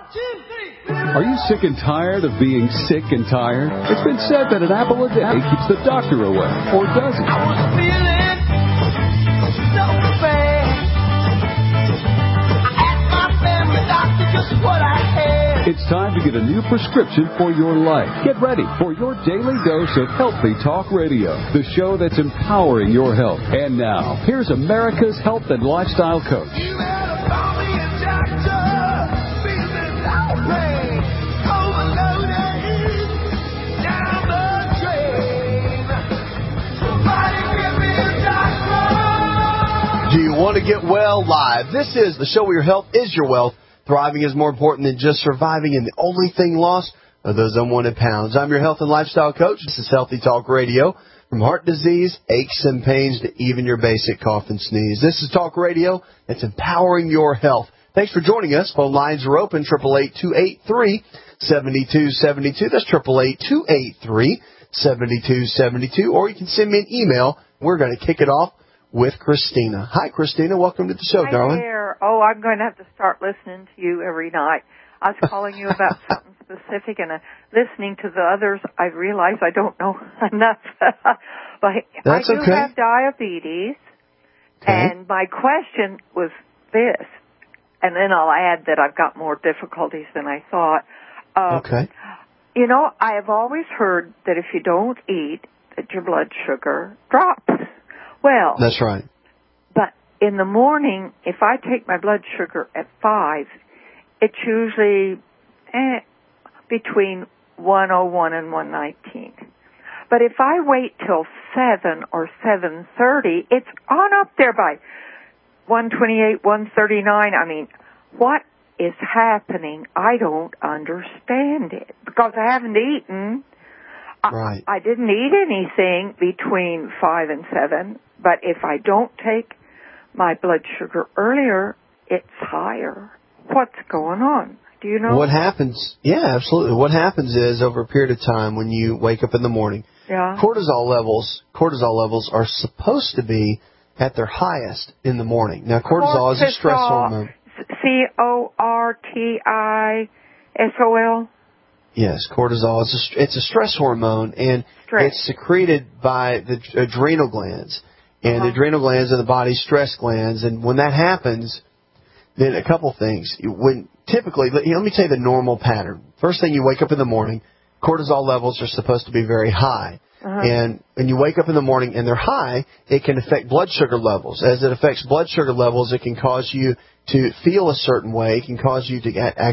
Are you sick and tired of being sick and tired? It's been said that an apple a day keeps the doctor away, or does it? I was feeling so bad. I asked my family doctor just what I had. It's time to get a new prescription for your life. Get ready for your daily dose of Healthy Talk Radio, the show that's empowering your health. And now, here's America's health and lifestyle coach. You better call me a doctor. Feeling so bad. Overloaded. Down the drain. Somebody give me a doctor. Do you want to get well live? This is the show where your health is your wealth. Thriving is more important than just surviving, and the only thing lost are those unwanted pounds. I'm your health and lifestyle coach. This is Healthy Talk Radio. From heart disease, aches and pains, to even your basic cough and sneeze. This is Talk Radio that's empowering your health. Thanks for joining us. Phone lines are open, 888-283-7272. That's 888-283-7272. Or you can send me an email. We're going to kick it off with Christina. Hi, Christina. Welcome to the show, darling. Hi there. Oh, I'm going to have to start listening to you every night. I was calling you about something specific, and listening to the others, I realize I don't know enough. But That's I do okay. have diabetes, Okay. and my question was this, and then I'll add that I've got more difficulties than I thought. Okay. You know, I have always heard that if you don't eat, that your blood sugar drops. Well, That's right. but in the morning, if I take my blood sugar at 5, it's usually between 101 and 119. But if I wait till 7 or 7:30, it's on up there by 128, 139. I mean, what is happening? I don't understand it because I haven't eaten. Right. I didn't eat anything between 5 and 7, but if I don't take my blood sugar earlier, it's higher. What's going on? Do you know? What happens? Yeah, absolutely. What happens is over a period of time when you wake up in the morning, Yeah. cortisol levels are supposed to be at their highest in the morning. Now, cortisol is a stress hormone. Cortisol. Yes, cortisol is it's a stress hormone, and it's secreted by the adrenal glands. And the adrenal glands are the body's stress glands. And when that happens, then a couple things. When typically, let me tell you the normal pattern. First thing, you wake up in the morning, cortisol levels are supposed to be very high. And when you wake up in the morning and they're high, it can affect blood sugar levels. As it affects blood sugar levels, it can cause you to feel a certain way. It can cause you to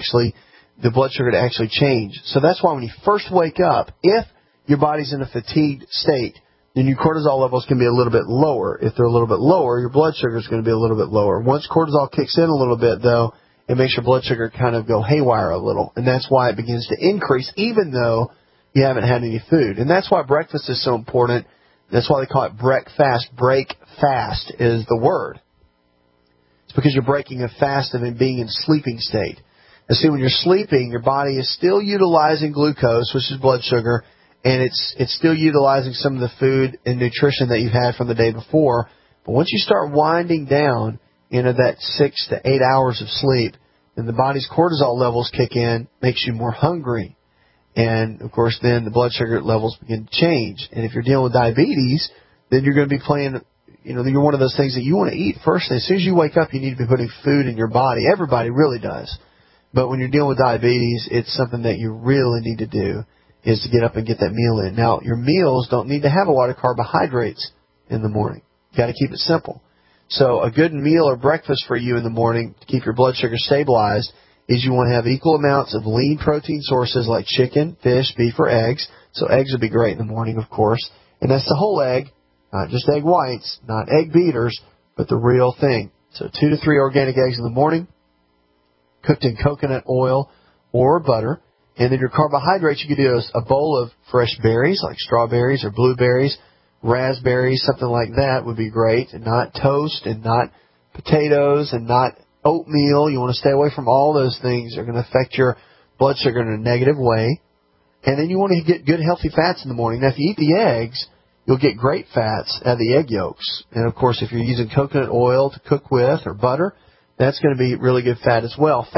the blood sugar to actually change. So that's why when you first wake up, if your body's in a fatigued state, then your cortisol levels can be a little bit lower. If they're a little bit lower, your blood sugar is going to be a little bit lower. Once cortisol kicks in a little bit, though, it makes your blood sugar kind of go haywire a little. And that's why it begins to increase, even though you haven't had any food. And that's why breakfast is so important. That's why they call it breakfast. Break fast is the word. It's because you're breaking a fast of being in sleeping state. And see, when you're sleeping, your body is still utilizing glucose, which is blood sugar, and it's still utilizing some of the food and nutrition that you've had from the day before. But once you start winding down into that 6 to 8 hours of sleep, then the body's cortisol levels kick in, makes you more hungry. And, of course, then the blood sugar levels begin to change. And if you're dealing with diabetes, then you're going to be playing, you're one of those things that you want to eat first. As soon as you wake up, you need to be putting food in your body. Everybody really does. But when you're dealing with diabetes, it's something that you really need to do is to get up and get that meal in. Now, your meals don't need to have a lot of carbohydrates in the morning. You got to keep it simple. So a good meal or breakfast for you in the morning to keep your blood sugar stabilized is you want to have equal amounts of lean protein sources like chicken, fish, beef, or eggs. So eggs would be great in the morning, of course. And that's the whole egg, not just egg whites, not egg beaters, but the real thing. So 2 to 3 organic eggs in the morning, cooked in coconut oil or butter. And then your carbohydrates, you could do a bowl of fresh berries like strawberries or blueberries, raspberries, something like that would be great. And not toast and not potatoes and not oatmeal. You want to stay away from all those things that are going to affect your blood sugar in a negative way. And then you want to get good healthy fats in the morning. Now, if you eat the eggs, you'll get great fats out of the egg yolks. And, of course, if you're using coconut oil to cook with or butter, that's going to be really good fat as well. Fat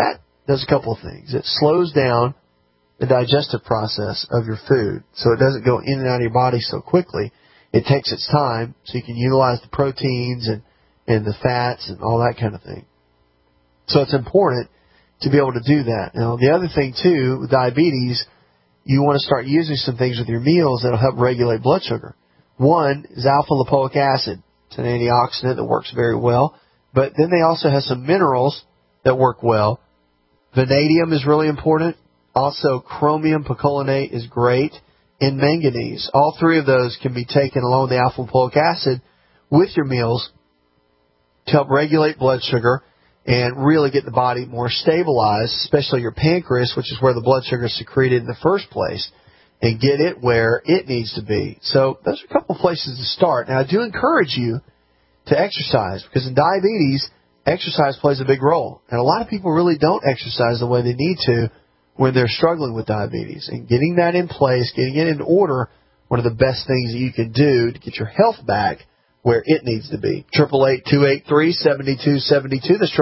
does a couple of things. It slows down the digestive process of your food so it doesn't go in and out of your body so quickly. It takes its time so you can utilize the proteins and the fats and all that kind of thing. So it's important to be able to do that. Now, the other thing, too, with diabetes, you want to start using some things with your meals that will help regulate blood sugar. One is alpha-lipoic acid. It's an antioxidant that works very well. But then they also have some minerals that work well. Vanadium is really important. Also, chromium picolinate is great. And manganese. All three of those can be taken along with the alpha-lipoic acid with your meals to help regulate blood sugar and really get the body more stabilized, especially your pancreas, which is where the blood sugar is secreted in the first place, and get it where it needs to be. So those are a couple of places to start. Now, I do encourage you to exercise, because in diabetes, exercise plays a big role. And a lot of people really don't exercise the way they need to when they're struggling with diabetes. And getting that in place, getting it in order, one of the best things that you can do to get your health back where it needs to be. 888-283-7272. That's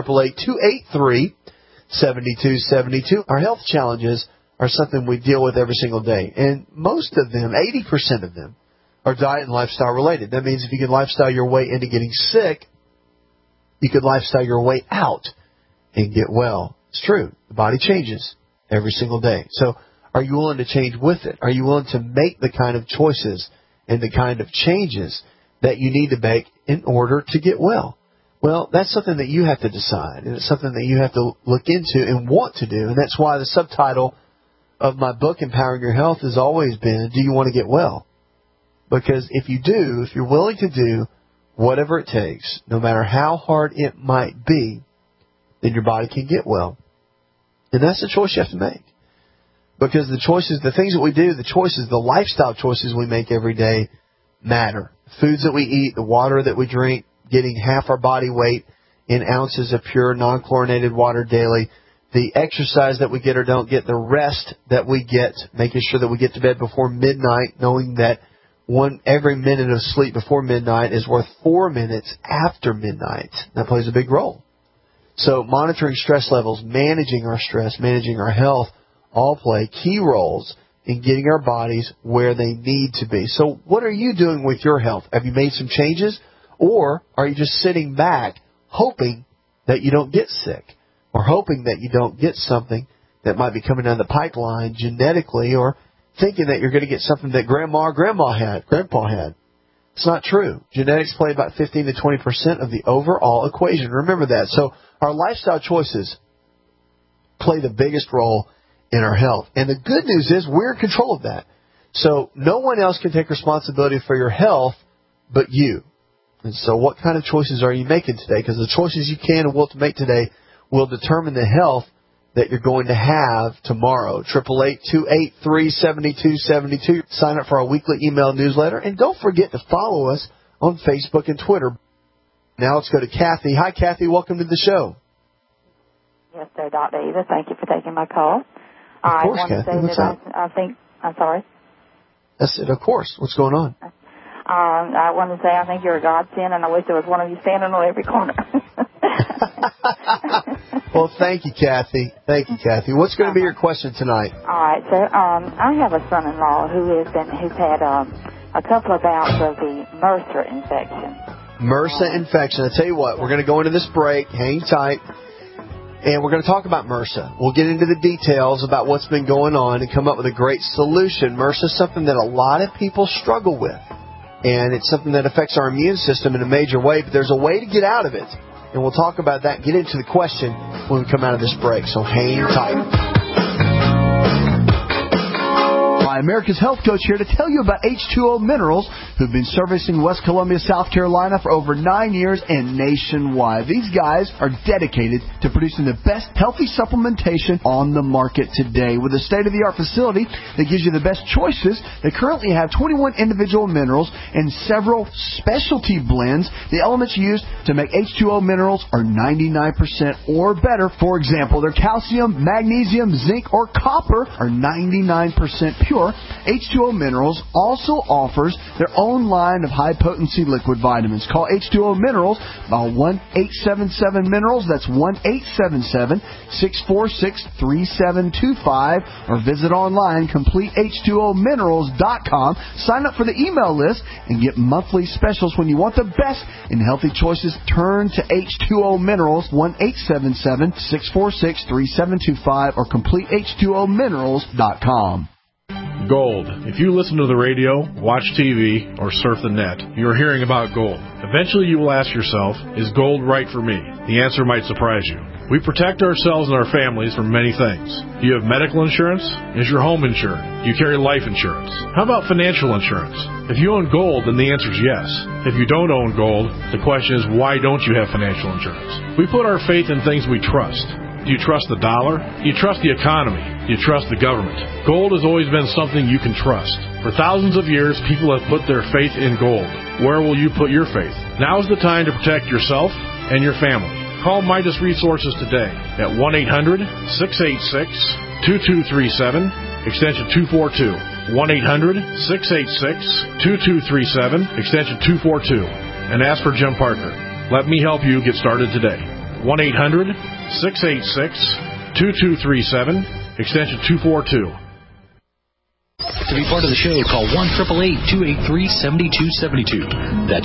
888-283-7272. Our health challenges are something we deal with every single day. And most of them, 80% of them, are diet and lifestyle related. That means if you can lifestyle your way into getting sick, you could lifestyle your way out and get well. It's true. The body changes every single day. So are you willing to change with it? Are you willing to make the kind of choices and the kind of changes that you need to make in order to get well? Well, that's something that you have to decide, and it's something that you have to look into and want to do. And that's why the subtitle of my book, Empowering Your Health, has always been, do you want to get well? Because if you do, if you're willing to do whatever it takes, no matter how hard it might be, then your body can get well. And that's the choice you have to make. Because the choices, the things that we do, the choices, the lifestyle choices we make every day matter. Foods that we eat, the water that we drink, getting half our body weight in ounces of pure, non-chlorinated water daily, the exercise that we get or don't get, the rest that we get, making sure that we get to bed before midnight, knowing that every minute of sleep before midnight is worth 4 minutes after midnight. That plays a big role. So monitoring stress levels, managing our stress, managing our health, all play key roles in getting our bodies where they need to be. So what are you doing with your health? Have you made some changes? Or are you just sitting back hoping that you don't get sick, or hoping that you don't get something that might be coming down the pipeline genetically, or thinking that you're going to get something that grandpa had? It's not true. Genetics play about 15 to 20% of the overall equation. Remember that. So our lifestyle choices play the biggest role in our health. And the good news is we're in control of that. So no one else can take responsibility for your health but you. And so what kind of choices are you making today? Because the choices you can and will to make today will determine the health that you're going to have tomorrow. 888-283-7272. Sign up for our weekly email newsletter. And don't forget to follow us on Facebook and Twitter. Now let's go to Kathy. Hi, Kathy. Welcome to the show. Yes, sir, Dr. Eva. Thank you for taking my call. Of course, Kathy. What's up? I'm sorry? That's it. Of course. What's going on? I want to say I think you're a godsend, and I wish there was one of you standing on every corner. Well, thank you, Kathy. Thank you, Kathy. What's going to be your question tonight? All right, sir. I have a son-in-law who's had a couple of bouts of the MRSA infection. MRSA infection. I'll tell you what, we're going to go into this break. Hang tight. And we're going to talk about MRSA. We'll get into the details about what's been going on and come up with a great solution. MRSA is something that a lot of people struggle with. And it's something that affects our immune system in a major way, but there's a way to get out of it. And we'll talk about that and get into the question when we come out of this break. So hang tight. America's Health Coach here to tell you about H2O Minerals, who've been servicing West Columbia, South Carolina for over 9 years and nationwide. These guys are dedicated to producing the best healthy supplementation on the market today. With a state-of-the-art facility that gives you the best choices, they currently have 21 individual minerals and several specialty blends. The elements used to make H2O Minerals are 99% or better. For example, their calcium, magnesium, zinc, or copper are 99% pure, more, H2O Minerals also offers their own line of high-potency liquid vitamins. Call H2O Minerals by 1-877-MINERALS. That's 1-877-646-3725. Or visit online, CompleteH2OMinerals.com. Sign up for the email list and get monthly specials. When you want the best in healthy choices, turn to H2O Minerals, 1-877-646-3725 or CompleteH2OMinerals.com. Gold. If you listen to the radio, watch TV, or surf the net, you are hearing about gold. Eventually you will ask yourself, is gold right for me? The answer might surprise you. We protect ourselves and our families from many things. Do you have medical insurance? Is your home insured? Do you carry life insurance? How about financial insurance? If you own gold, then the answer is yes. If you don't own gold, the question is, why don't you have financial insurance? We put our faith in things we trust. Do you trust the dollar? Do you trust the economy? Do you trust the government? Gold has always been something you can trust. For thousands of years, people have put their faith in gold. Where will you put your faith? Now is the time to protect yourself and your family. Call Midas Resources today at 1-800-686-2237, extension 242. 1-800-686-2237, extension 242. And ask for Jim Parker. Let me help you get started today. 1-800-686-2237, extension 242. To be part of the show, call 1-888-283-7272. That's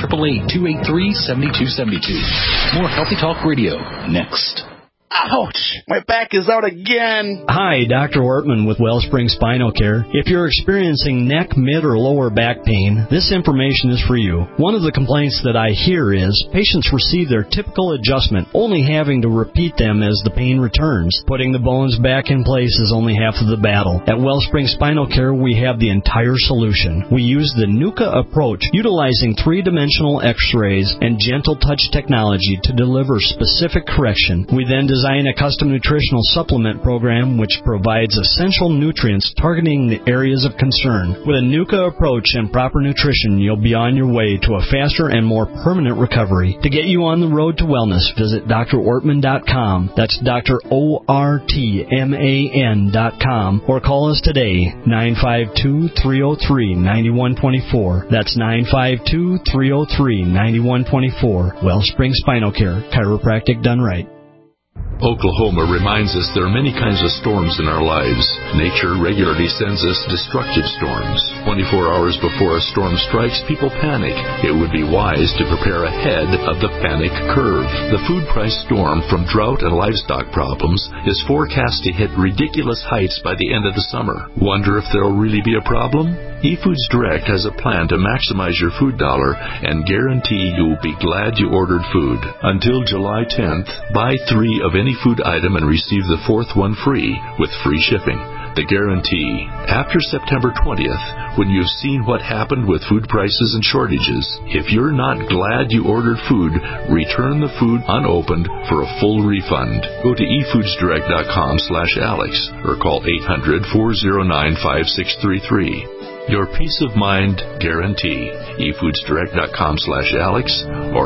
1-888-283-7272. More Healthy Talk Radio next. Ouch! My back is out again. Hi, Dr. Ortman with Wellspring Spinal Care. If you're experiencing neck, mid, or lower back pain, this information is for you. One of the complaints that I hear is patients receive their typical adjustment, only having to repeat them as the pain returns. Putting the bones back in place is only half of the battle. At Wellspring Spinal Care, we have the entire solution. We use the NUCA approach, utilizing three-dimensional x-rays and gentle touch technology to deliver specific correction. We then design a custom nutritional supplement program which provides essential nutrients targeting the areas of concern. With a NUCA approach and proper nutrition, you'll be on your way to a faster and more permanent recovery. To get you on the road to wellness, visit drortman.com. That's drortman.com, or call us today, 952-303-9124. That's 952-303-9124. Wellspring Spinal Care, chiropractic done right. Oklahoma reminds us there are many kinds of storms in our lives. Nature regularly sends us destructive storms. 24 hours before a storm strikes, people panic. It would be wise to prepare ahead of the panic curve. The food price storm from drought and livestock problems is forecast to hit ridiculous heights by the end of the summer. Wonder if there'll really be a problem? eFoods Direct has a plan to maximize your food dollar and guarantee you'll be glad you ordered food. Until July 10th, buy 3 of any food item and receive the 4th one free with free shipping. The guarantee. After September 20th, when you've seen what happened with food prices and shortages, if you're not glad you ordered food, return the food unopened for a full refund. Go to efoodsdirect.com/Alex or call 800-409-5633. Your peace of mind guarantee. efoodsdirect.com/Alex or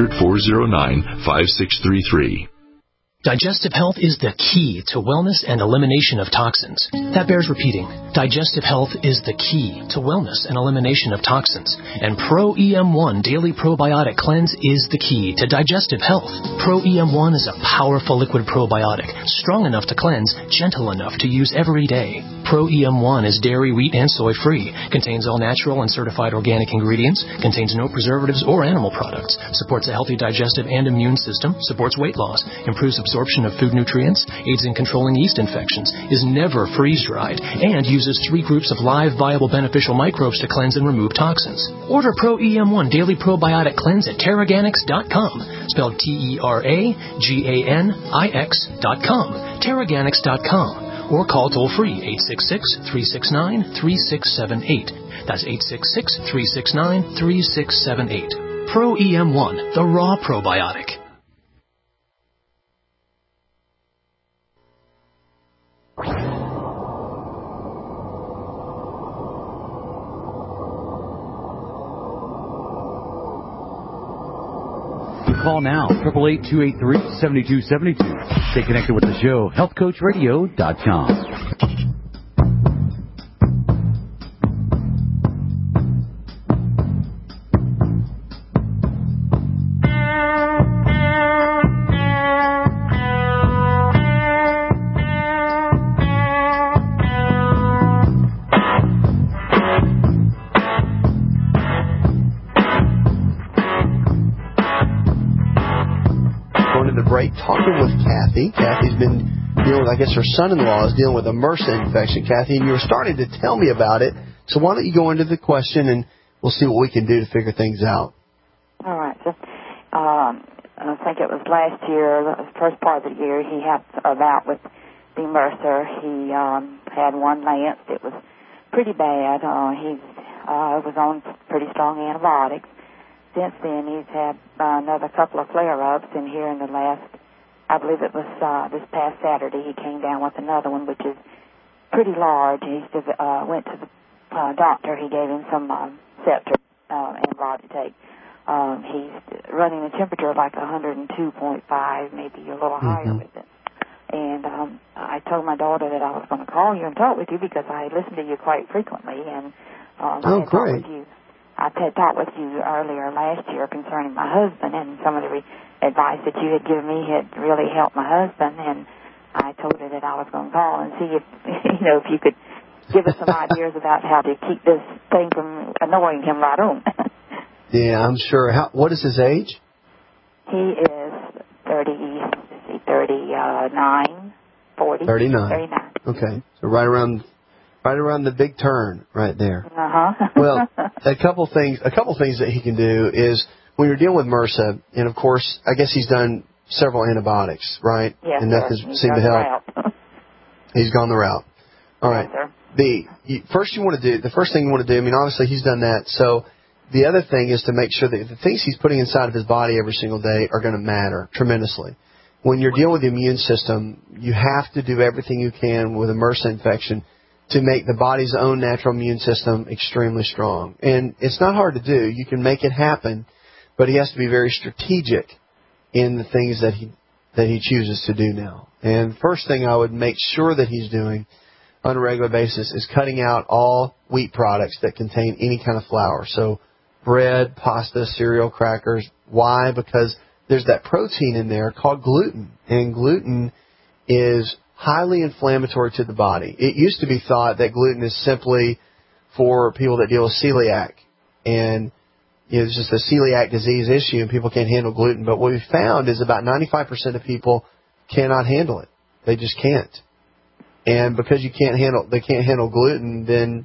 800-409-5633. Digestive health is the key to wellness and elimination of toxins. That bears repeating. Digestive health is the key to wellness and elimination of toxins. And Pro EM1 Daily Probiotic Cleanse is the key to digestive health. Pro EM1 is a powerful liquid probiotic, strong enough to cleanse, gentle enough to use every day. Pro EM1 is dairy, wheat, and soy-free, contains all natural and certified organic ingredients, contains no preservatives or animal products, supports a healthy digestive and immune system, supports weight loss, improves absorption of food nutrients, aids in controlling yeast infections, is never freeze-dried, and uses 3 groups of live, viable, beneficial microbes to cleanse and remove toxins. Order Pro EM1 Daily Probiotic Cleanse at Terraganix.com, spelled Terraganix.com, Terraganix.com, or call toll-free 866-369-3678. That's 866-369-3678. Pro EM1, the raw probiotic. Call now, 888-283-7272. Stay connected with the show, healthcoachradio.com. Kathy. Kathy's been dealing with, I guess her son-in-law is dealing with a MRSA infection, Kathy, and you were starting to tell me about it. So why don't you go into the question, and we'll see what we can do to figure things out. All right. So, I think it was last year, the first part of the year, he had a bout with the MRSA. He had one lance. It was pretty bad. He was on pretty strong antibiotics. Since then, he's had another couple of flare-ups, and here in the last, I believe it was this past Saturday, he came down with another one, which is pretty large. He went to the doctor. He gave him some Scepter antibiotic to take. He's running a temperature of like 102.5, maybe a little higher with it. And I told my daughter that I was going to call you and talk with you because I listened to you quite frequently. And I had talked with you earlier last year concerning my husband, and some of the advice that you had given me had really helped my husband. And I told her that I was going to call and see if if you could give us some ideas about how to keep this thing from annoying him right on. Yeah, I'm sure. What is his age? He is 39, 40. 39. Okay, so right around the big turn right there. Well, a couple things that he can do is when you're dealing with MRSA, and of course, I guess he's done several antibiotics, right? Yes, and nothing seemed to help. He's gone the route. All right. Yes, the first thing you want to do, I mean, obviously he's done that, so the other thing is to make sure that the things he's putting inside of his body every single day are going to matter tremendously. When you're dealing with the immune system, you have to do everything you can with a MRSA infection to make the body's own natural immune system extremely strong. And it's not hard to do. You can make it happen, but he has to be very strategic in the things that he chooses to do now. And the first thing I would make sure that he's doing on a regular basis is cutting out all wheat products that contain any kind of flour. So bread, pasta, cereal, crackers. Why? Because there's that protein in there called gluten, and gluten is highly inflammatory to the body. It used to be thought that gluten is simply for people that deal with celiac, and it's just a celiac disease issue and people can't handle gluten. But what we found is about 95% of people cannot handle it. They just can't. And because they can't handle gluten, then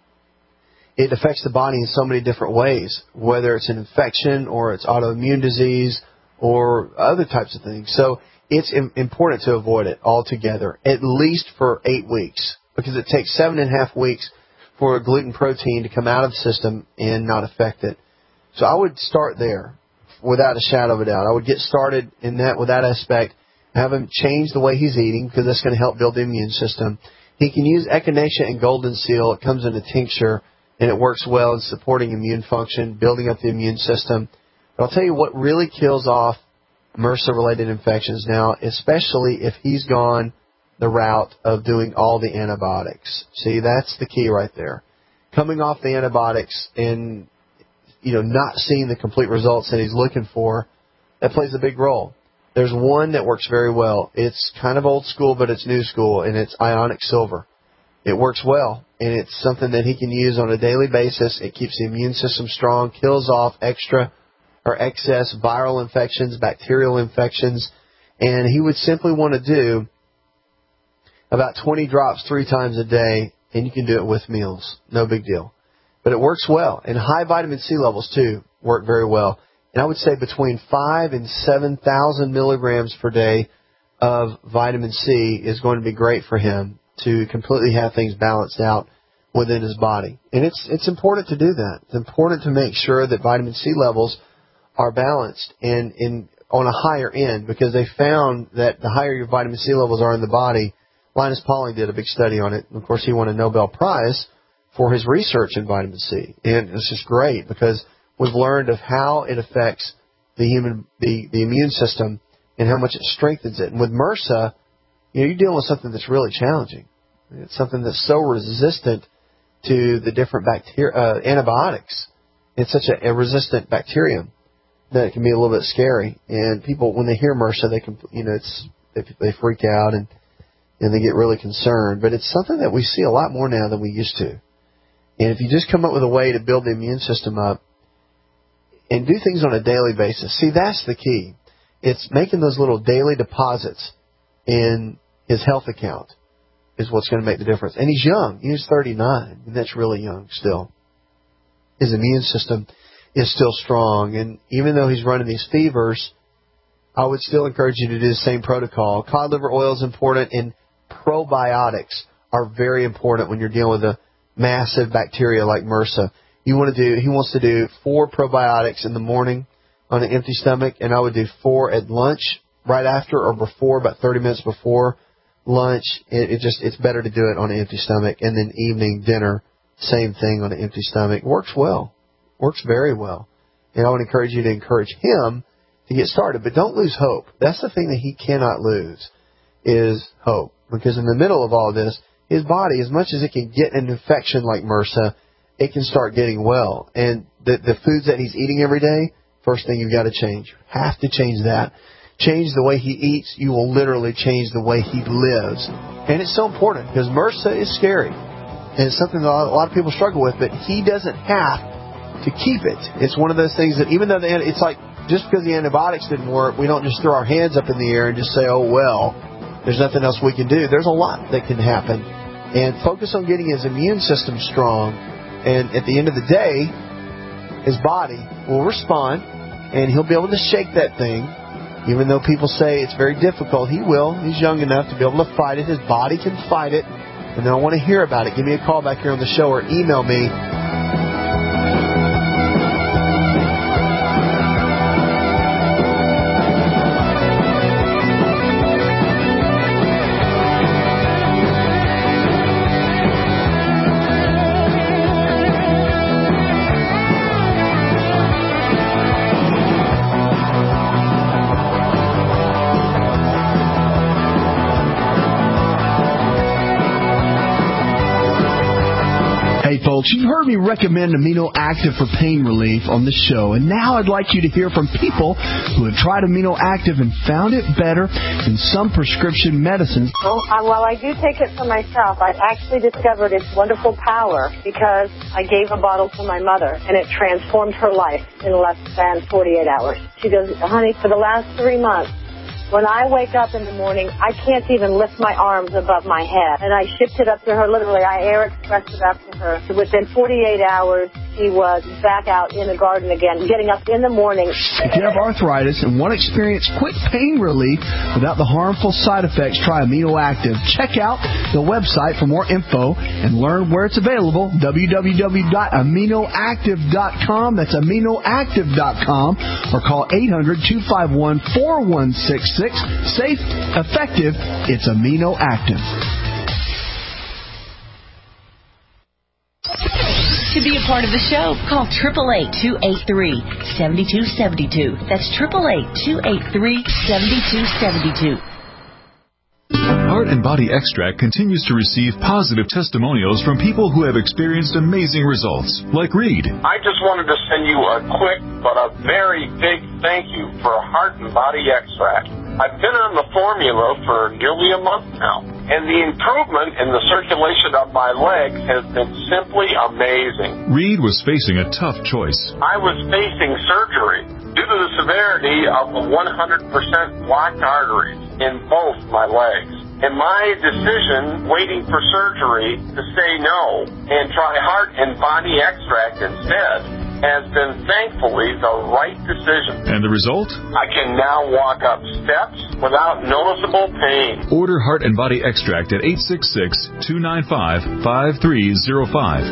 it affects the body in so many different ways, whether it's an infection or it's autoimmune disease or other types of things. So it's important to avoid it altogether, at least for 8 weeks, because it takes 7.5 weeks for a gluten protein to come out of the system and not affect it. So I would start there without a shadow of a doubt. I would get started in that with that aspect, have him change the way he's eating because that's going to help build the immune system. He can use Echinacea and Golden Seal. It comes in a tincture, and it works well in supporting immune function, building up the immune system. But I'll tell you what really kills off MRSA-related infections now, especially if he's gone the route of doing all the antibiotics. See, that's the key right there. Coming off the antibiotics and, not seeing the complete results that he's looking for, that plays a big role. There's one that works very well. It's kind of old school, but it's new school, and it's ionic silver. It works well, and it's something that he can use on a daily basis. It keeps the immune system strong, kills off extra or excess viral infections, bacterial infections, and he would simply want to do about 20 drops 3 times a day, and you can do it with meals. No big deal. But it works well. And high vitamin C levels, too, work very well. And I would say between 5,000 and 7,000 milligrams per day of vitamin C is going to be great for him to completely have things balanced out within his body. And it's important to do that. It's important to make sure that vitamin C levels are balanced and on a higher end, because they found that the higher your vitamin C levels are in the body, Linus Pauling did a big study on it. Of course, he won a Nobel Prize for his research in vitamin C. And it's just great because we've learned of how it affects the immune system and how much it strengthens it. And with MRSA, you're dealing with something that's really challenging. It's something that's so resistant to the different antibiotics. It's such a resistant bacterium that it can be a little bit scary. And people, when they hear MRSA, they can, they freak out and they get really concerned. But it's something that we see a lot more now than we used to. And if you just come up with a way to build the immune system up and do things on a daily basis, see, that's the key. It's making those little daily deposits in his health account is what's going to make the difference. And he's young. He's 39, and that's really young still. His immune system is still strong, and even though he's running these fevers, I would still encourage you to do the same protocol. Cod liver oil is important, and probiotics are very important when you're dealing with a massive bacteria like MRSA. He wants to do 4 probiotics in the morning on an empty stomach, and I would do 4 at lunch, right after or before, about 30 minutes before lunch. It's better to do it on an empty stomach, and then evening dinner, same thing on an empty stomach. Works well. Works very well. And I would encourage you to encourage him to get started. But don't lose hope. That's the thing that he cannot lose, is hope. Because in the middle of all this, his body, as much as it can get an infection like MRSA, it can start getting well. And the foods that he's eating every day, first thing you've got to change. You have to change that. Change the way he eats. You will literally change the way he lives. And it's so important because MRSA is scary. And it's something that a lot of people struggle with, but he doesn't have to keep it. It's one of those things that even though it's like just because the antibiotics didn't work, we don't just throw our hands up in the air and just say, oh, well, there's nothing else we can do. There's a lot that can happen. And focus on getting his immune system strong. And at the end of the day, his body will respond, and he'll be able to shake that thing. Even though people say it's very difficult, he will. He's young enough to be able to fight it. His body can fight it. And I want to hear about it. Give me a call back here on the show or email me. Folks, you've heard me recommend Amino Active for pain relief on the show, and now I'd like you to hear from people who have tried Amino Active and found it better than some prescription medicines. Well, I do take it for myself. I actually discovered its wonderful power because I gave a bottle to my mother, and it transformed her life in less than 48 hours. She goes, honey, for the last 3 months, when I wake up in the morning, I can't even lift my arms above my head. And I shipped it up to her, literally. I air expressed it up to her. So within 48 hours, she was back out in the garden again, getting up in the morning. If you have arthritis and want to experience quick pain relief without the harmful side effects, try Amino Active. Check out the website for more info and learn where it's available, www.aminoactive.com. That's aminoactive.com, or call 800-251-4166. Safe, effective, it's Amino Active. To be a part of the show, call 888-283-7272. That's 888-283-7272. Heart and Body Extract continues to receive positive testimonials from people who have experienced amazing results, like Reed. I just wanted to send you a quick but a very big thank you for Heart and Body Extract. I've been on the formula for nearly a month now, and the improvement in the circulation of my legs has been simply amazing. Reed was facing a tough choice. I was facing surgery due to the severity of the 100% blocked arteries in both my legs. And my decision, waiting for surgery, to say no and try Heart and Body Extract instead, has been thankfully the right decision. And the result? I can now walk up steps without noticeable pain. Order Heart and Body Extract at 866-295-5305,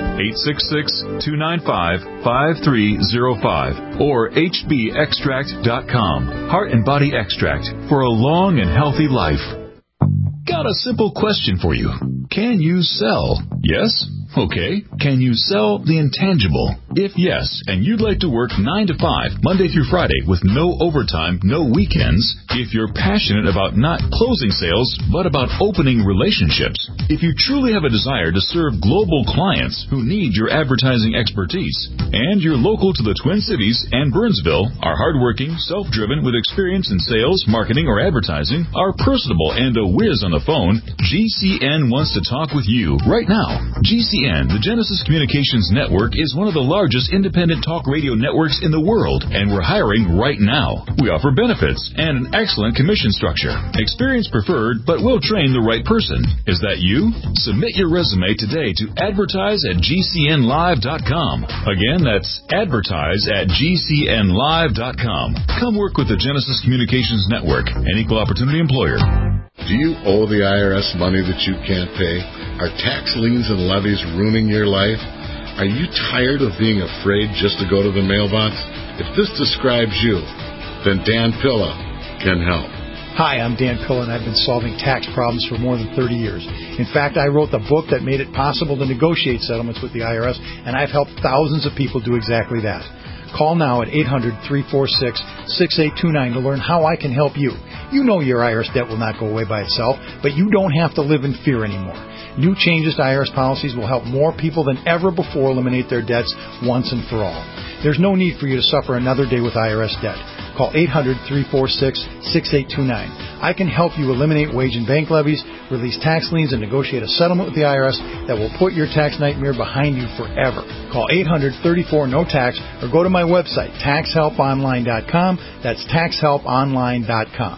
866-295-5305, or hbextract.com. Heart and Body Extract for a long and healthy life. Got a simple question for you. Can you sell? Yes? Okay. Can you sell the intangible? If yes, and you'd like to work 9 to 5, Monday through Friday, with no overtime, no weekends, if you're passionate about not closing sales, but about opening relationships, if you truly have a desire to serve global clients who need your advertising expertise, and you're local to the Twin Cities and Burnsville, are hardworking, self-driven, with experience in sales, marketing, or advertising, are personable, and a whiz on the phone, GCN wants to talk with you right now. GCN, the Genesis Communications Network, is one of the largest largest independent talk radio networks in the world, and we're hiring right now. We offer benefits and an excellent commission structure. Experience preferred, but we'll train the right person. Is that you? Submit your resume today to advertise@gcnlive.com. Again, that's advertise@gcnlive.com. Come work with the Genesis Communications Network, an equal opportunity employer. Do you owe the IRS money that you can't pay? Are tax liens and levies ruining your life? Are you tired of being afraid just to go to the mailbox? If this describes you, then Dan Pilla can help. Hi, I'm Dan Pilla, and I've been solving tax problems for more than 30 years. In fact, I wrote the book that made it possible to negotiate settlements with the IRS, and I've helped thousands of people do exactly that. Call now at 800-346-6829 to learn how I can help you. You know your IRS debt will not go away by itself, but you don't have to live in fear anymore. New changes to IRS policies will help more people than ever before eliminate their debts once and for all. There's no need for you to suffer another day with IRS debt. Call 800-346-6829. I can help you eliminate wage and bank levies, release tax liens, and negotiate a settlement with the IRS that will put your tax nightmare behind you forever. Call 800-34-NO-TAX or go to my website, taxhelponline.com. That's taxhelponline.com.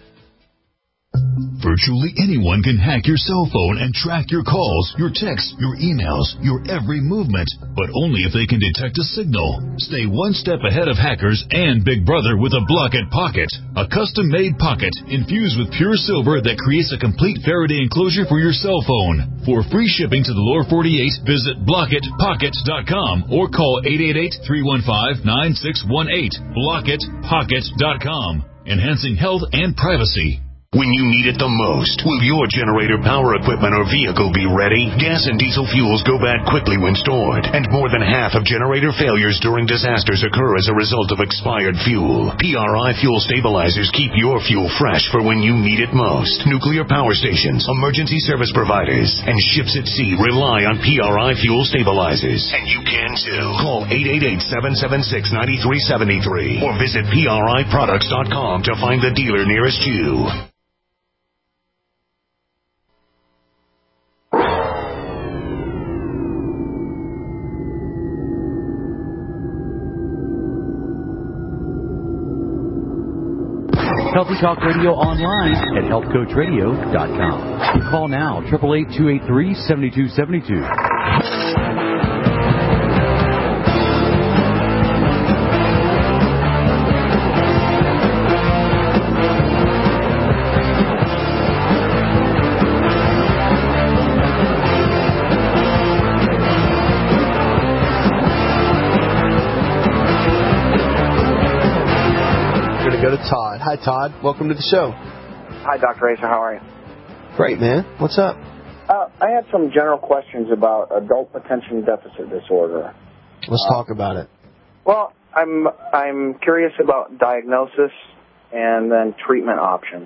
Virtually anyone can hack your cell phone and track your calls, your texts, your emails, your every movement, but only if they can detect a signal. Stay one step ahead of hackers and Big Brother with a Blockit Pocket, a custom-made pocket infused with pure silver that creates a complete Faraday enclosure for your cell phone. For free shipping to the lower 48, visit BlockitPockets.com or call 888-315-9618. BlockitPockets.com, enhancing health and privacy. When you need it the most, will your generator, power equipment, or vehicle be ready? Gas and diesel fuels go bad quickly when stored, and more than half of generator failures during disasters occur as a result of expired fuel. PRI Fuel Stabilizers keep your fuel fresh for when you need it most. Nuclear power stations, emergency service providers, and ships at sea rely on PRI Fuel Stabilizers. And you can too. Call 888-776-9373 or visit PRIproducts.com to find the dealer nearest you. Healthy Talk Radio online at healthcoachradio.com. Call now, 888-283-7272. Go to Todd. Hi, Todd. Welcome to the show. Hi, Dr. Racer. How are you? Great, man. What's up? I had some general questions about adult attention deficit disorder. Let's talk about it. Well, I'm curious about diagnosis and then treatment options.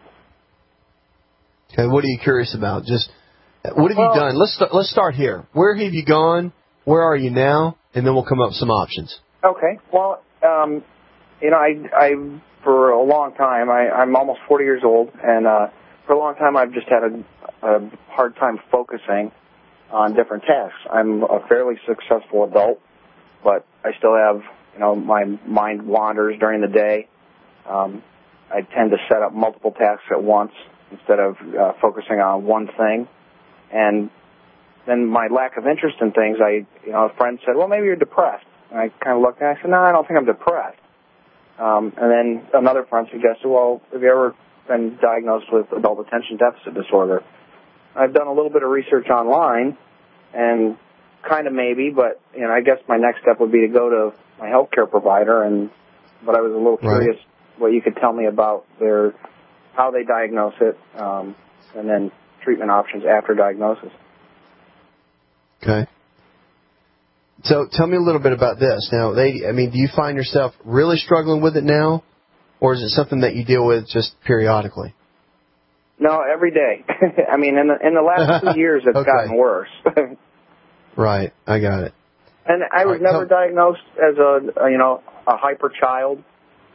Okay, what are you curious about? Just what have you done? Let's start here. Where have you gone? Where are you now? And then we'll come up with some options. Okay. Well, you know, I for a long time, I'm almost 40 years old, and for a long time I've just had a hard time focusing on different tasks. I'm a fairly successful adult, but I still have, you know, my mind wanders during the day. I tend to set up multiple tasks at once instead of focusing on one thing. And then my lack of interest in things, a friend said, well, maybe you're depressed. And I kind of looked and I said, no, I don't think I'm depressed. And then another friend suggested, well, have you ever been diagnosed with adult attention deficit disorder? I've done a little bit of research online, and kind of maybe, but, you know, I guess my next step would be to go to my healthcare provider, but I was a little curious what you could tell me about how they diagnose it, and then treatment options after diagnosis. Okay. So tell me a little bit about this. Now, do you find yourself really struggling with it now, or is it something that you deal with just periodically? No, every day. I mean, in the last 2 years, it's gotten worse. Right, I got it. And I was never diagnosed as a hyper child.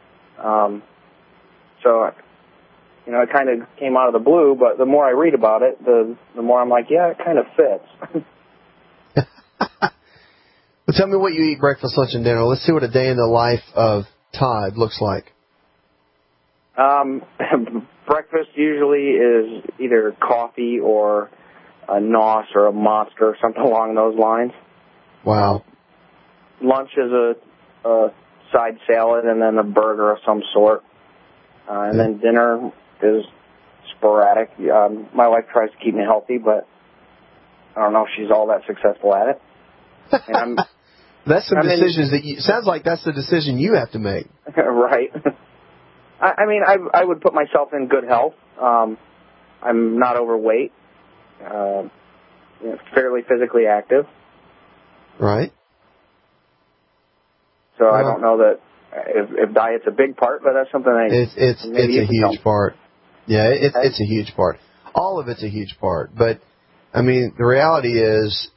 So, you know, it kind of came out of the blue. But the more I read about it, the more I'm like, yeah, it kind of fits. Well, tell me what you eat breakfast, lunch, and dinner. Let's see what a day in the life of Todd looks like. Breakfast usually is either coffee or a NOS or a Monster or something along those lines. Wow. Lunch is a side salad and then a burger of some sort. And then dinner is sporadic. My wife tries to keep me healthy, but I don't know if she's all that successful at it. And that's some decisions that sounds like that's the decision you have to make. Right. I mean, I would put myself in good health. I'm not overweight. Fairly physically active. Right. So I don't know that if diet's a big part, but that's something it's a huge part. Yeah, it's a huge part. All of it's a huge part. But I mean, the reality is,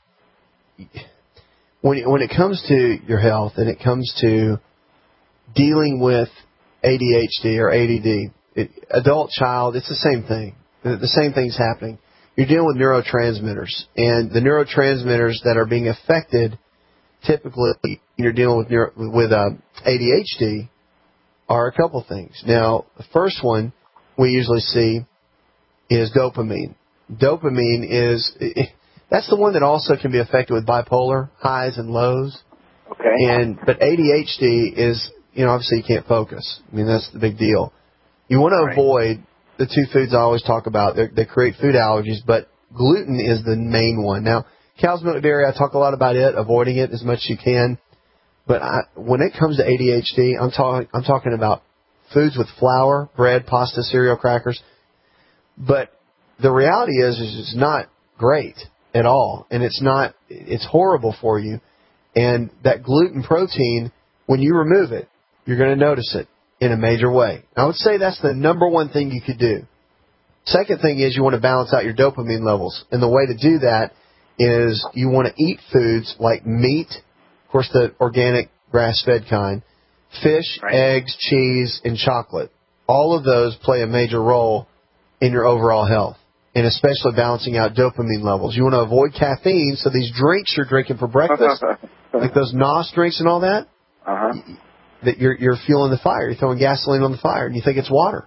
when it comes to your health and it comes to dealing with ADHD or ADD, adult, child, it's the same thing. The same thing's happening. You're dealing with neurotransmitters, and the neurotransmitters that are being affected, typically you're dealing with ADHD, are a couple things. Now, the first one we usually see is dopamine. Dopamine that's the one that also can be affected with bipolar highs and lows. Okay. But ADHD is, obviously you can't focus. I mean, that's the big deal. You want to avoid the two foods I always talk about. They create food allergies, but gluten is the main one. Now, cow's milk dairy, I talk a lot about it, avoiding it as much as you can. But when it comes to ADHD, I'm talking about foods with flour, bread, pasta, cereal, crackers. But the reality is it's not great at all, and it's horrible for you. And that gluten protein, when you remove it, you're going to notice it in a major way. I would say that's the number one thing you could do. Second thing is you want to balance out your dopamine levels. And the way to do that is you want to eat foods like meat, of course the organic grass-fed kind, fish, eggs, cheese, and chocolate. All of those play a major role in your overall health, and especially balancing out dopamine levels. You want to avoid caffeine, so these drinks you're drinking for breakfast, like those NOS drinks and all that, that you're fueling the fire. You're throwing gasoline on the fire, and you think it's water.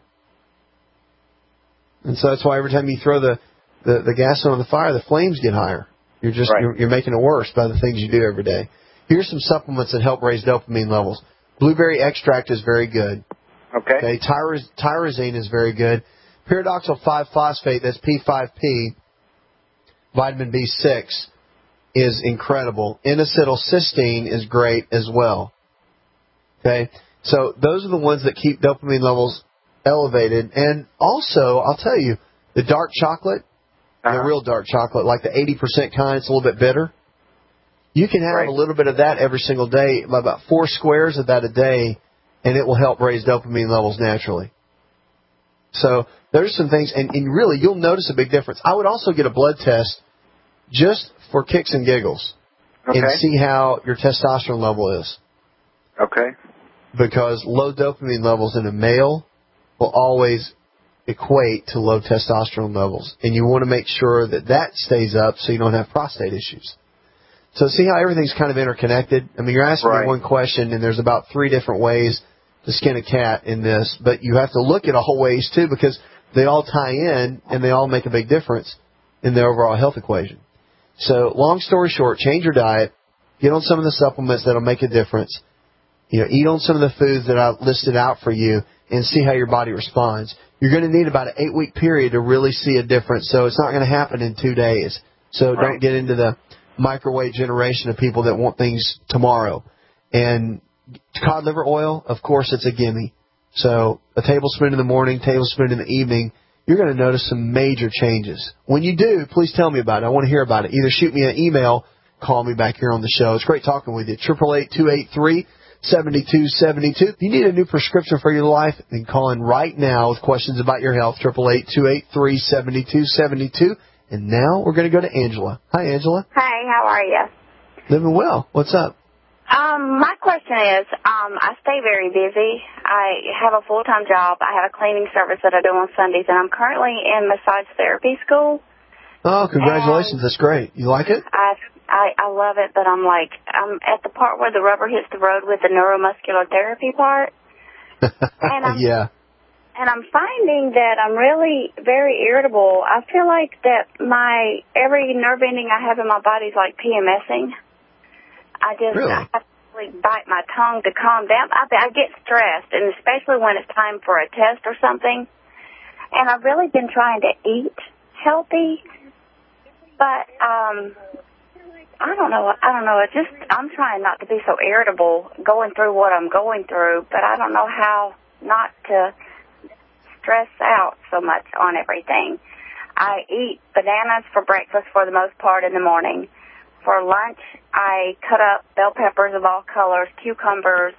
And so that's why every time you throw the gasoline on the fire, the flames get higher. You're making it worse by the things you do every day. Here's some supplements that help raise dopamine levels. Blueberry extract is very good. Okay. Tyrosine is very good. Pyridoxal 5-phosphate, that's P5P, vitamin B6, is incredible. N-acetylcysteine is great as well. Okay? So those are the ones that keep dopamine levels elevated. And also, I'll tell you, the dark chocolate, the real dark chocolate, like the 80% kind, it's a little bit bitter. You can have a little bit of that every single day, about 4 squares of that a day, and it will help raise dopamine levels naturally. So there's some things, and really you'll notice a big difference. I would also get a blood test just for kicks and giggles and see how your testosterone level is. Okay. Because low dopamine levels in a male will always equate to low testosterone levels. And you want to make sure that stays up so you don't have prostate issues. So see how everything's kind of interconnected? I mean, you're asking me one question, and there's about 3 different ways to skin a cat in this. But you have to look at a whole ways, too, because they all tie in, and they all make a big difference in the overall health equation. So long story short, change your diet. Get on some of the supplements that will make a difference. Eat on some of the foods that I listed out for you and see how your body responds. You're going to need about an 8-week period to really see a difference, so it's not going to happen in 2 days. So don't get into the microwave generation of people that want things tomorrow. And cod liver oil, of course, it's a gimme. So a tablespoon in the morning, tablespoon in the evening, you're going to notice some major changes. When you do, please tell me about it. I want to hear about it. Either shoot me an email, call me back here on the show. It's great talking with you. 888-283-7272. If you need a new prescription for your life, then call in right now with questions about your health. 888-283-7272. And now we're going to go to Angela. Hi, Angela. Hi, how are you? Living well. What's up? My question is, I stay very busy. I have a full-time job. I have a cleaning service that I do on Sundays, and I'm currently in massage therapy school. Oh, congratulations. That's great. You like it? I I love it, but I'm at the part where the rubber hits the road with the neuromuscular therapy part. And yeah. And I'm finding that I'm really very irritable. I feel like that every nerve ending I have in my body is like PMSing. I have to bite my tongue to calm down. I get stressed, and especially when it's time for a test or something. And I've really been trying to eat healthy, but I don't know. I'm trying not to be so irritable going through what I'm going through, but I don't know how not to stress out so much on everything. I eat bananas for breakfast for the most part in the morning. For lunch, I cut up bell peppers of all colors, cucumbers,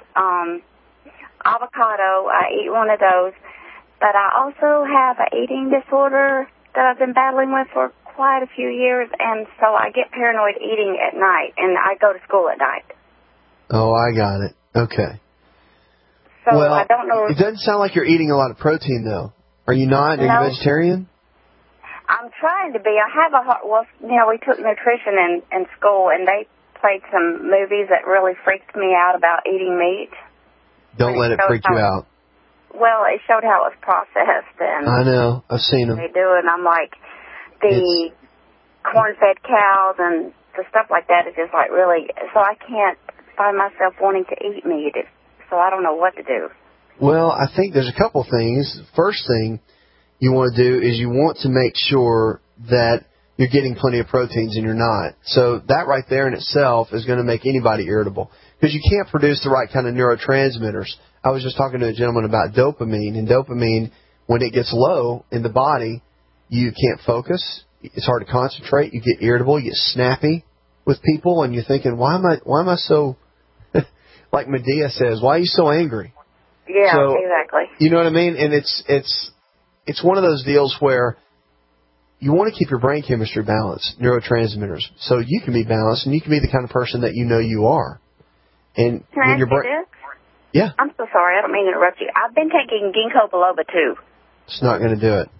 avocado. I eat one of those. But I also have an eating disorder that I've been battling with for quite a few years, and so I get paranoid eating at night, and I go to school at night. Oh, I got it. Okay. So well, I don't know. It doesn't sound like you're eating a lot of protein, though. Are you not? Are you vegetarian? I'm trying to be. I have we took nutrition in school, and they played some movies that really freaked me out about eating meat. Don't let it freak you out. Well, it showed how it was processed, and I know. I've seen them. They do, and I'm like, the corn-fed cows and the stuff like that is just like really. So I can't find myself wanting to eat meat. So I don't know what to do. Well, I think there's a couple things. First thing you want to do is you want to make sure that you're getting plenty of proteins and you're not. So that right there in itself is going to make anybody irritable because you can't produce the right kind of neurotransmitters. I was just talking to a gentleman about dopamine, and dopamine, when it gets low in the body, you can't focus. It's hard to concentrate. You get irritable. You get snappy with people, and you're thinking, why am I so, like Medea says, why are you so angry? Yeah, exactly. You know what I mean? And it's one of those deals where you want to keep your brain chemistry balanced, neurotransmitters, so you can be balanced and you can be the kind of person that you know you are. And can I ask you this? Yeah. I'm so sorry. I don't mean to interrupt you. I've been taking ginkgo biloba too. It's not going to do it.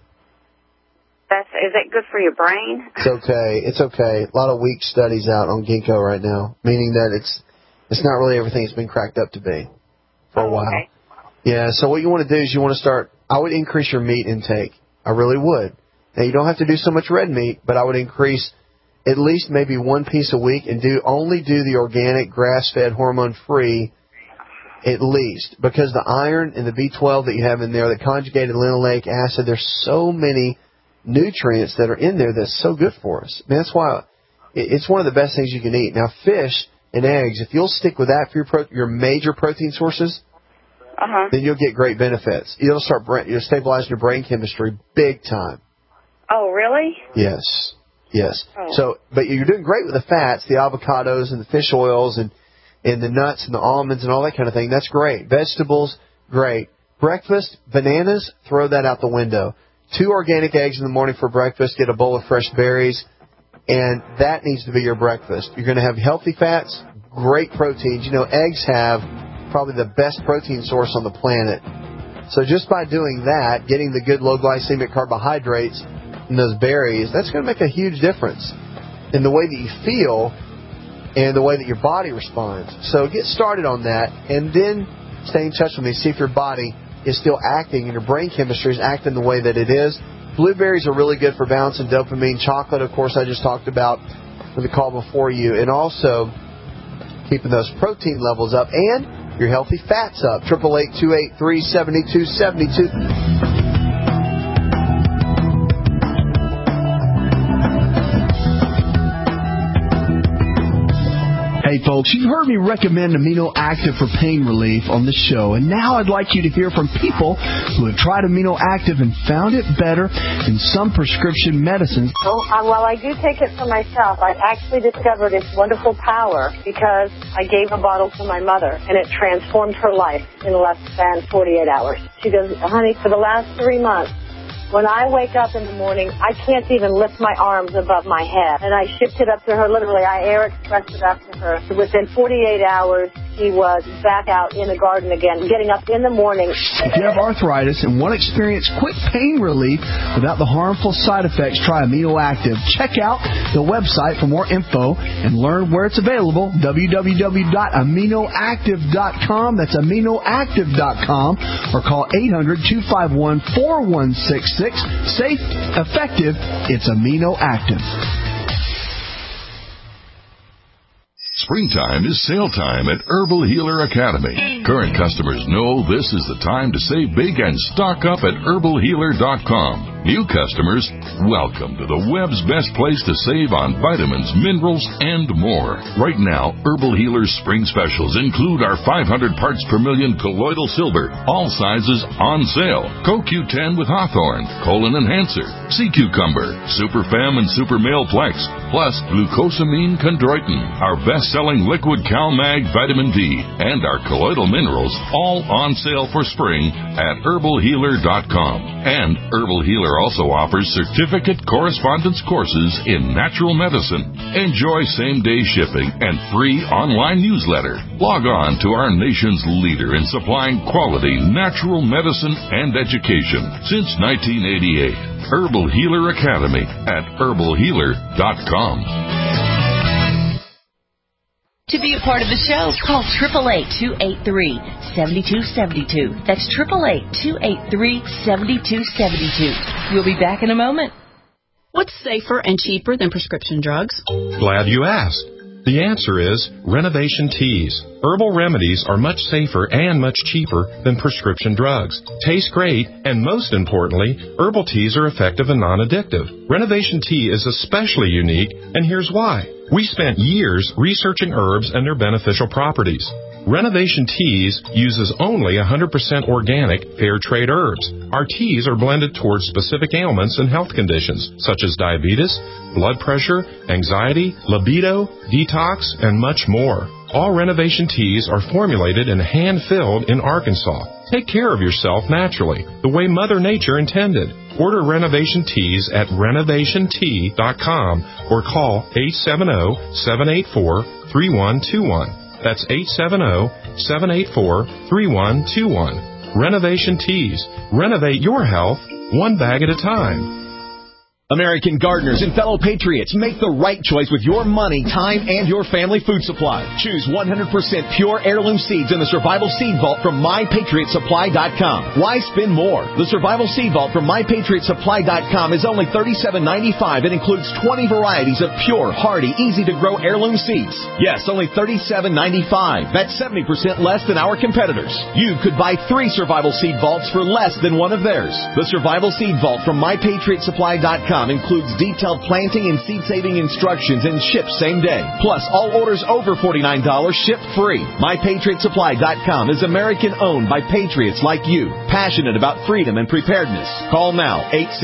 Is it good for your brain? It's okay. A lot of weak studies out on ginkgo right now, meaning that it's not really everything it's been cracked up to be for a while. Okay. Yeah, so what you want to do is you want to start, I would increase your meat intake. I really would. Now, you don't have to do so much red meat, but I would increase at least maybe one piece a week and only do the organic, grass-fed, hormone-free at least, because the iron and the B12 that you have in there, the conjugated linoleic acid, there's so many nutrients that are in there that's so good for us. I mean, that's why it's one of the best things you can eat. Now, fish and eggs, if you'll stick with that for your major protein sources, then you'll get great benefits. You'll stabilize your brain chemistry big time. Oh, really? Yes. Oh. So, but you're doing great with the fats, the avocados and the fish oils and the nuts and the almonds and all that kind of thing. That's great. Vegetables, great. Breakfast, bananas, throw that out the window. 2 organic eggs in the morning for breakfast. Get a bowl of fresh berries. And that needs to be your breakfast. You're going to have healthy fats, great proteins. You know, eggs have probably the best protein source on the planet. So just by doing that, getting the good low glycemic carbohydrates in those berries, that's going to make a huge difference in the way that you feel and the way that your body responds. So get started on that, and then stay in touch with me. See if your body is still acting and your brain chemistry is acting the way that it is. Blueberries are really good for balancing dopamine. Chocolate, of course, I just talked about with the call before you. And also keeping those protein levels up and your healthy fats up. 888-283-7272. Hey folks, you've heard me recommend Amino Active for pain relief on the show, and now I'd like you to hear from people who have tried Amino Active and found it better than some prescription medicines. Well, I do take it for myself. I actually discovered its wonderful power because I gave a bottle to my mother, and it transformed her life in less than 48 hours. She goes, honey, for the last 3 months, when I wake up in the morning, I can't even lift my arms above my head. And I shipped it up to her, literally. I air expressed it up to her. Within 48 hours, she was back out in the garden again, getting up in the morning. If you have arthritis and want to experience quick pain relief without the harmful side effects, try Amino Active. Check out the website for more info and learn where it's available, www.aminoactive.com. That's aminoactive.com, or call 800-251-4166. Safe, effective, it's Amino Active. Springtime is sale time at Herbal Healer Academy. Current customers know this is the time to save big and stock up at herbalhealer.com. New customers, welcome to the web's best place to save on vitamins, minerals, and more. Right now, Herbal Healer's spring specials include our 500 parts per million colloidal silver, all sizes on sale, CoQ10 with Hawthorne, Colon Enhancer, Sea Cucumber, Super Fem and Super Male Flex, plus glucosamine chondroitin, our best-selling liquid CalMag vitamin D, and our colloidal minerals, all on sale for spring at herbalhealer.com. And Herbal Healer also offers certificate correspondence courses in natural medicine. Enjoy same-day shipping and free online newsletter. Log on to our nation's leader in supplying quality natural medicine and education since 1988. Herbal Healer Academy at herbalhealer.com. To be a part of the show, call 888-283-7272. That's 888-283-7272. We'll be back in a moment. What's safer and cheaper than prescription drugs? Glad you asked. The answer is Renovation Teas. Herbal remedies are much safer and much cheaper than prescription drugs. Taste great, and most importantly, herbal teas are effective and non-addictive. Renovation Tea is especially unique, and here's why. We spent years researching herbs and their beneficial properties. Renovation Teas uses only 100% organic, fair trade herbs. Our teas are blended towards specific ailments and health conditions, such as diabetes, blood pressure, anxiety, libido, detox, and much more. All Renovation Teas are formulated and hand-filled in Arkansas. Take care of yourself naturally, the way Mother Nature intended. Order Renovation Teas at renovationtea.com or call 870-784-3121. That's 870-784-3121. Renovation Teas. Renovate your health one bag at a time. American gardeners and fellow patriots, make the right choice with your money, time, and your family food supply. Choose 100% pure heirloom seeds in the Survival Seed Vault from MyPatriotSupply.com. Why spend more? The Survival Seed Vault from MyPatriotSupply.com is only $37.95 and includes 20 varieties of pure, hardy, easy-to-grow heirloom seeds. Yes, only $37.95. That's 70% less than our competitors. You could buy 3 Survival Seed Vaults for less than one of theirs. The Survival Seed Vault from MyPatriotSupply.com includes detailed planting and seed-saving instructions and ships same day. Plus, all orders over $49 ship free. MyPatriotSupply.com is American-owned by patriots like you, passionate about freedom and preparedness. Call now,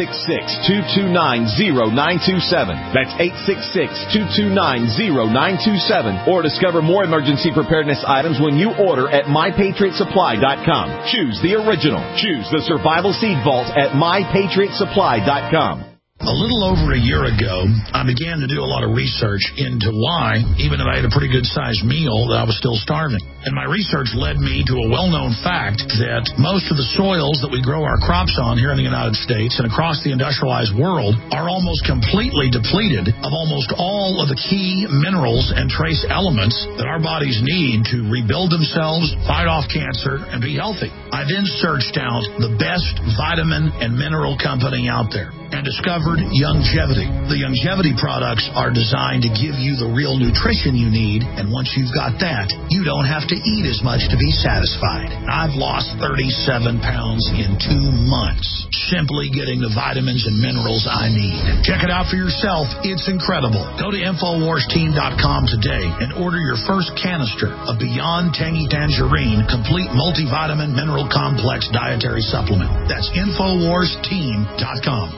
866-229-0927. That's 866-229-0927. Or discover more emergency preparedness items when you order at MyPatriotSupply.com. Choose the original. Choose the Survival Seed Vault at MyPatriotSupply.com. A little over a year ago, I began to do a lot of research into why, even if I had a pretty good-sized meal, that I was still starving. And my research led me to a well-known fact that most of the soils that we grow our crops on here in the United States and across the industrialized world are almost completely depleted of almost all of the key minerals and trace elements that our bodies need to rebuild themselves, fight off cancer, and be healthy. I then searched out the best vitamin and mineral company out there and discovered Youngevity. The Youngevity products are designed to give you the real nutrition you need, and once you've got that, you don't have to eat as much to be satisfied. I've lost 37 pounds in 2 months, simply getting the vitamins and minerals I need. Check it out for yourself. It's incredible. Go to InfoWarsTeam.com today and order your first canister of Beyond Tangy Tangerine Complete Multivitamin Mineral Complex Dietary Supplement. That's InfoWarsTeam.com.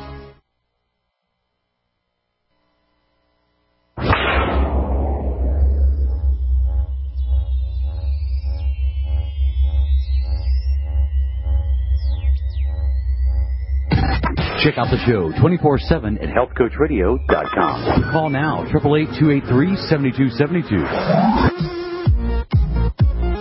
Check out the show 24/7 at healthcoachradio.com. Call now, 888-283-7272.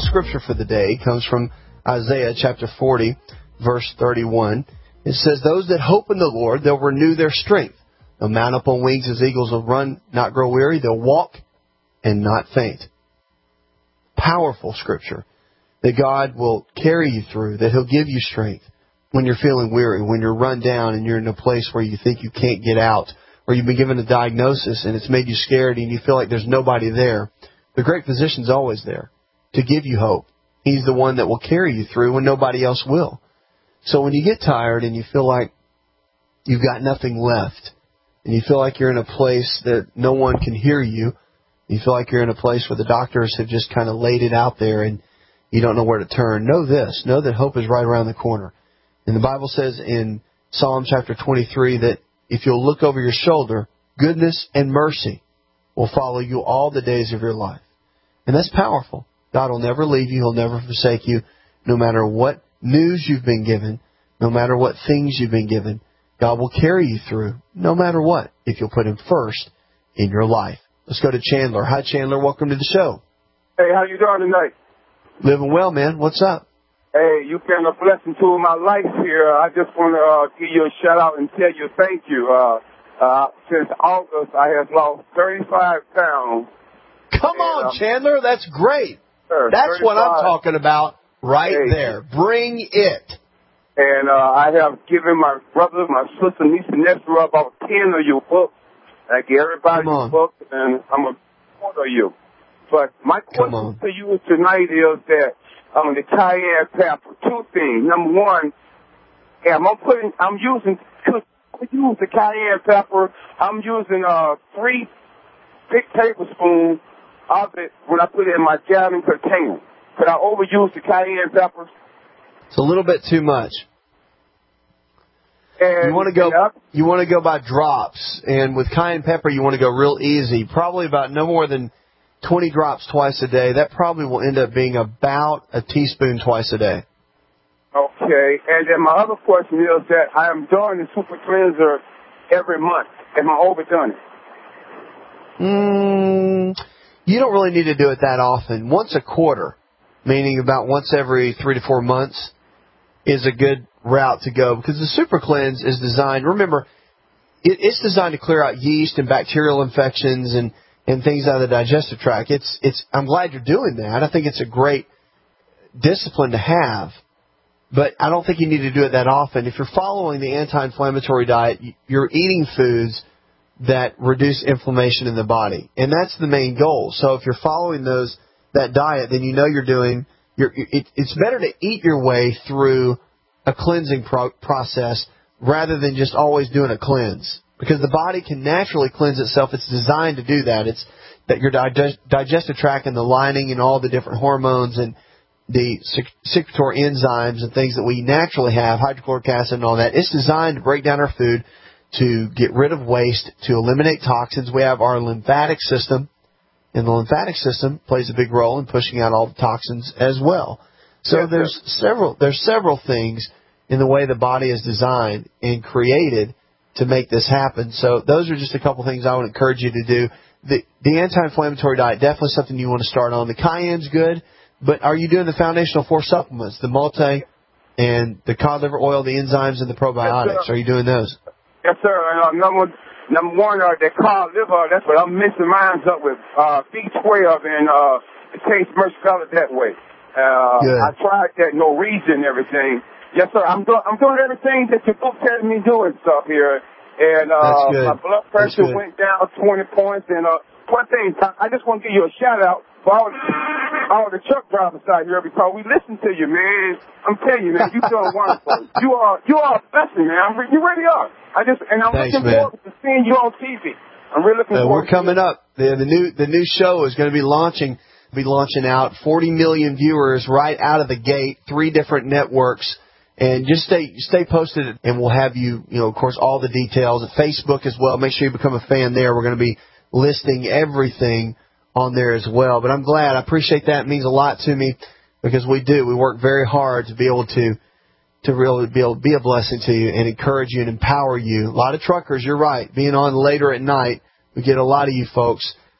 scripture for the day comes from Isaiah chapter 40, verse 31. It says, those that hope in the Lord, they'll renew their strength. They'll mount up on wings as eagles, will run, not grow weary. They'll walk and not faint. Powerful scripture that God will carry you through, that He'll give you strength when you're feeling weary, when you're run down and you're in a place where you think you can't get out, or you've been given a diagnosis and it's made you scared and you feel like there's nobody there. The great physician's always there to give you hope. He's the one that will carry you through when nobody else will. So when you get tired and you feel like you've got nothing left, and you feel like you're in a place that no one can hear you, you feel like you're in a place where the doctors have just kind of laid it out there and you don't know where to turn, know this. Know that hope is right around the corner. And the Bible says in Psalm chapter 23 that if you'll look over your shoulder, goodness and mercy will follow you all the days of your life. And that's powerful. God will never leave you. He'll never forsake you. No matter what news you've been given, no matter what things you've been given, God will carry you through no matter what if you'll put Him first in your life. Let's go to Chandler. Hi, Chandler. Welcome to the show. Hey, how you doing tonight? Living well, man. What's up? Hey, you've been a blessing to my life here. I just want to give you a shout-out and tell you thank you. Since August, I have lost 35 pounds. Come on, Chandler. That's great. That's 35. What I'm talking about right there. Bring it. And I have given my brother, my sister, niece, and nephew about 10 of your books. I give everybody your books, and I'm a part of you. But my question to you tonight is that the cayenne pepper, two things. Number one, I'm using the cayenne pepper. I'm using 3 big tablespoons of it when I put it in my gallon container. Could I overuse the cayenne pepper? It's a little bit too much. And you want to go by drops, and with cayenne pepper you want to go real easy. Probably about no more than 20 drops twice a day. That probably will end up being about a teaspoon twice a day. Okay, and then my other question is that I am doing the super cleanser every month. Am I overdone it? You don't really need to do it that often. Once a quarter, meaning about once every 3 to 4 months, is a good route to go, because the super cleanse is designed, remember, it's designed to clear out yeast and bacterial infections and things out of the digestive tract. I'm glad you're doing that. I think it's a great discipline to have, but I don't think you need to do it that often. If you're following the anti-inflammatory diet, you're eating foods that reduce inflammation in the body, and that's the main goal. So if you're following that diet, then you know you're doing. It's better to eat your way through a cleansing process rather than just always doing a cleanse, because the body can naturally cleanse itself. It's designed to do that. It's that your digestive tract and the lining and all the different hormones and the secretory enzymes and things that we naturally have, hydrochloric acid and all that, it's designed to break down our food, to get rid of waste, to eliminate toxins. We have our lymphatic system, and the lymphatic system plays a big role in pushing out all the toxins as well. So there's several things in the way the body is designed and created to make this happen. So those are just a couple things I would encourage you to do. The anti-inflammatory diet, definitely something you want to start on. The cayenne's good, but are you doing the foundational 4 supplements, the multi and the cod liver oil, the enzymes, and the probiotics? Are you doing those? Yes, sir. Number one, the cod liver, that's what I'm mixing mine up with. B12, and it tastes much better that way. I tried that, no reason, everything. Yes, sir. I'm doing everything that your book tells me doing stuff here. And my blood pressure went down 20 points. And one thing, I just want to give you a shout out for all the truck drivers out here, because we listen to you, man. I'm telling you, man, you're doing wonderful. You are a blessing, man. You really are. I'm looking forward to seeing you on TV. I'm really looking forward. We're coming up. The new show is going to be launching out 40 million viewers right out of the gate, 3 different networks. And just stay posted, and we'll have you of course, all the details at Facebook as well. Make sure you become a fan there. We're going to be listing everything on there as well. But I'm glad. I appreciate that. It means a lot to me, because we work very hard to be able to really be able to be a blessing to you and encourage you and empower you. A lot of truckers, you're right, being on later at night, we get a lot of you folks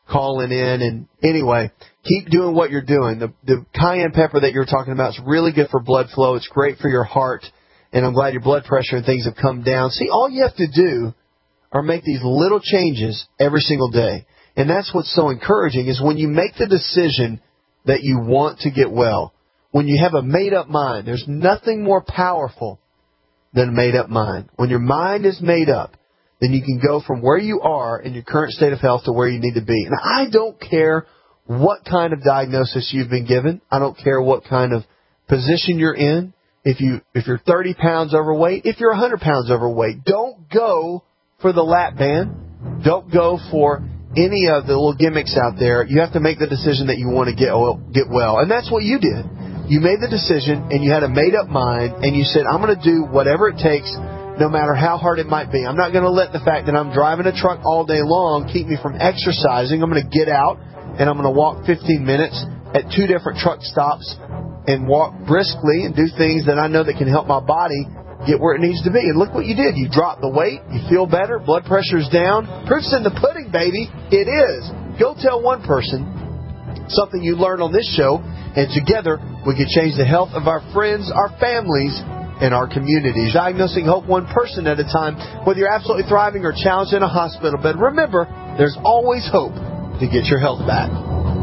calling in. And anyway, keep doing what you're doing. The cayenne pepper that you're talking about is really good for blood flow. It's great for your heart. And I'm glad your blood pressure and things have come down. See, all you have to do are make these little changes every single day. And that's what's so encouraging is when you make the decision that you want to get well, when you have a made-up mind, there's nothing more powerful than a made-up mind. When your mind is made up, then you can go from where you are in your current state of health to where you need to be. And I don't care what kind of diagnosis you've been given. I don't care what kind of position you're in. If you're 30 pounds overweight, if you're 100 pounds overweight, don't go for the lap band. Don't go for any of the little gimmicks out there. You have to make the decision that you want to get well. And that's what you did. You made the decision, and you had a made-up mind, and you said, I'm going to do whatever it takes, no matter how hard it might be. I'm not going to let the fact that I'm driving a truck all day long keep me from exercising. I'm going to get out, and I'm going to walk 15 minutes at 2 different truck stops and walk briskly and do things that I know that can help my body get where it needs to be. And look what you did. You dropped the weight. You feel better. Blood pressure's down. Proof's in the pudding, baby. It is. Go tell one person something you learned on this show, and together we can change the health of our friends, our families, and our communities. Diagnosing hope one person at a time, whether you're absolutely thriving or challenged in a hospital bed. Remember, there's always hope to get your health back.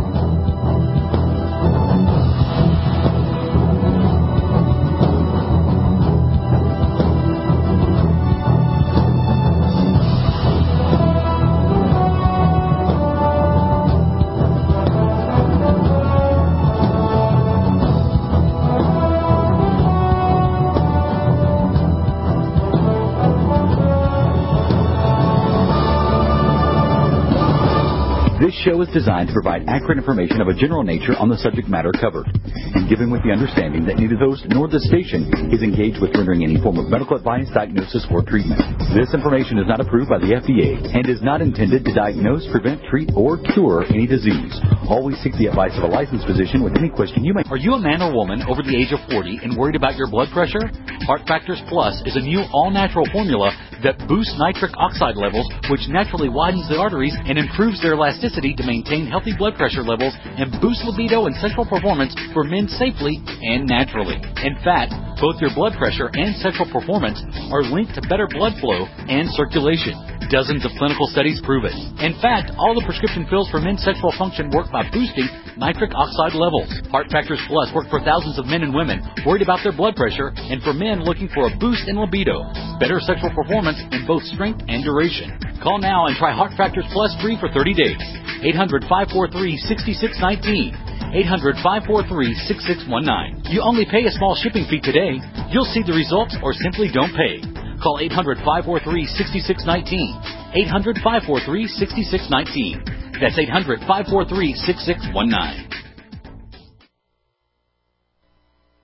This show is designed to provide accurate information of a general nature on the subject matter covered, and given with the understanding that neither the host nor the station is engaged with rendering any form of medical advice, diagnosis, or treatment. This information is not approved by the FDA and is not intended to diagnose, prevent, treat, or cure any disease. Always seek the advice of a licensed physician with any question you may. Are you a man or woman over the age of 40 and worried about your blood pressure? Heart Factors Plus is a new all-natural formula that boosts nitric oxide levels, which naturally widens the arteries and improves their elasticity to maintain healthy blood pressure levels and boost libido and sexual performance for men safely and naturally. In fact, both your blood pressure and sexual performance are linked to better blood flow and circulation. Dozens of clinical studies prove it. In fact, all the prescription pills for men's sexual function work by boosting nitric oxide levels. Heart Factors Plus work for thousands of men and women worried about their blood pressure and for men looking for a boost in libido, better sexual performance in both strength and duration. Call now and try Heart Factors Plus free for 30 days. 800-543-6619. 800-543-6619. You only pay a small shipping fee today. You'll see the results or simply don't pay. Call 800-543-6619. 800-543-6619. That's 800-543-6619.